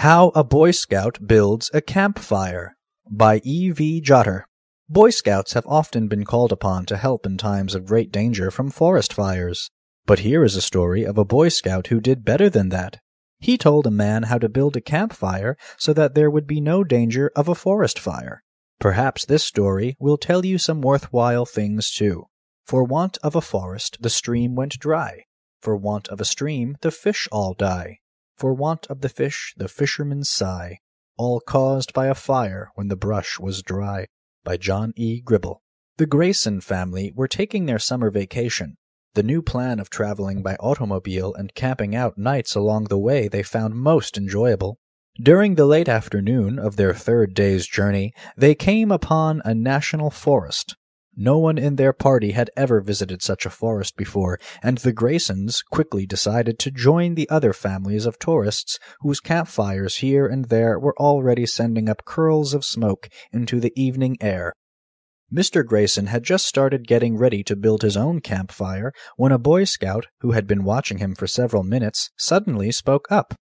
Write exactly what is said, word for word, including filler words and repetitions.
How a Boy Scout Builds a Campfire by E. V. Jotter. Boy Scouts have often been called upon to help in times of great danger from forest fires. But here is a story of a Boy Scout who did better than that. He told a man how to build a campfire so that there would be no danger of a forest fire. Perhaps this story will tell you some worthwhile things too. For want of a forest the stream went dry. For want of a stream the fish all die. For want of the fish the fishermen sigh. All caused by a fire when the brush was dry. By John E. Gribble. The Grayson family were taking their summer vacation. The new plan of traveling by automobile and camping out nights along the way they found most enjoyable. During the late afternoon of their third day's journey, they came upon a national forest. No one in their party had ever visited such a forest before, and the Graysons quickly decided to join the other families of tourists whose campfires here and there were already sending up curls of smoke into the evening air. Mister Grayson had just started getting ready to build his own campfire when a Boy Scout, who had been watching him for several minutes, suddenly spoke up.